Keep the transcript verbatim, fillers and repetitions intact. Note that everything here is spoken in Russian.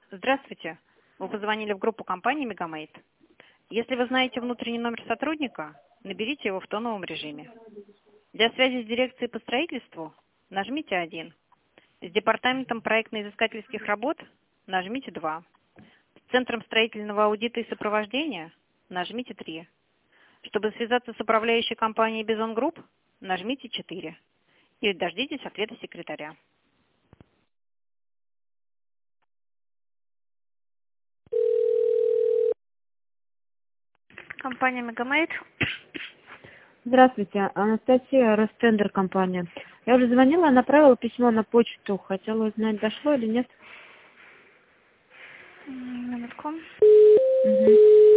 Здравствуйте. Вы позвонили в группу компании «Мегамейт». Если вы знаете внутренний номер сотрудника, наберите его в тоновом режиме. Для связи с дирекцией по строительству нажмите один. С департаментом проектно-изыскательских работ нажмите два. С Центром строительного аудита и сопровождения нажмите три. Чтобы связаться с управляющей компанией «Бизон Групп», нажмите четыре. И дождитесь ответа секретаря. Компания «Мегамейт». Здравствуйте, Анастасия, Ростендер компания. Я уже звонила, направила письмо на почту. Хотела узнать, дошло или нет. Минутку. Угу.